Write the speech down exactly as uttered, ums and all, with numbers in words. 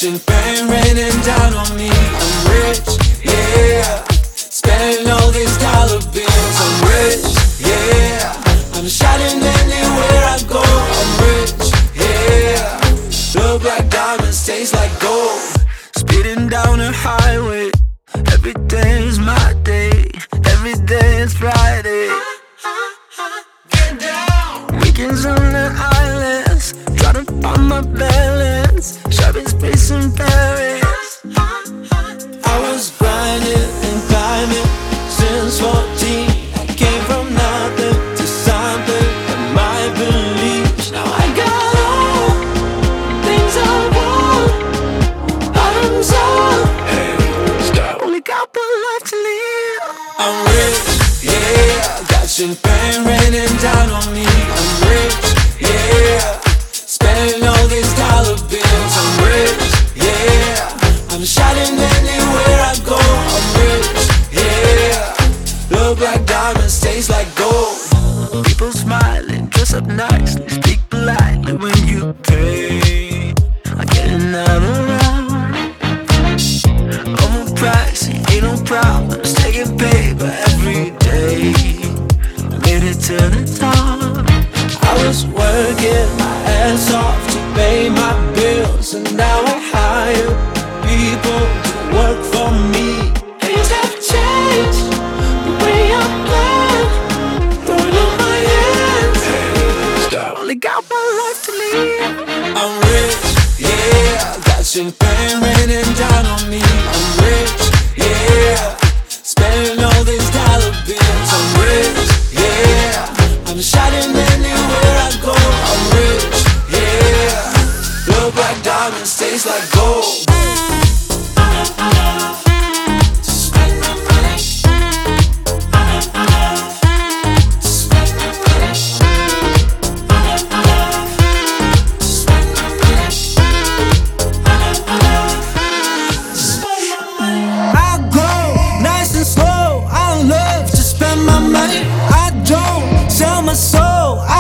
champagne raining down on me. I'm rich, yeah. Spending all these dollar bills. I'm rich, yeah. I'm shining anywhere I go. I'm rich, yeah. Look like diamonds, taste like gold. Speeding down the highway. Every day is my day. Every day is Friday. Get down. Weekends on the islands, trying to find my balance. Shopping space in Paris. I was grinding and climbing since fourteen. I came from nothing to something. And my beliefs, now I got all things I want. Bottoms up. Hey, stop. Only got one life to live. I'm rich, yeah. Got champagne raining down on me. I'm rich, yeah. Spending all these dollar bills. I'm rich, yeah. I'm shining anywhere I go. I'm rich, yeah. Look like diamonds, taste like gold. People smiling, dress up nicely, speak politely when you pay. I get another round. I'm pricey, ain't no problems, taking paper every day. I made it to the top. I was working my ass off to pay my bills, and now I hire people to work for me. Things have changed, the way I plan, throwing up my hands. Hey, stop. Only got one life to live. I'm rich, yeah. Got champagne raining down on me. I'm rich, yeah. Spending all these dollar bills. I'm rich, yeah. I'm shining anywhere I go. I'm rich, yeah. Look like diamonds, taste like gold. Soul,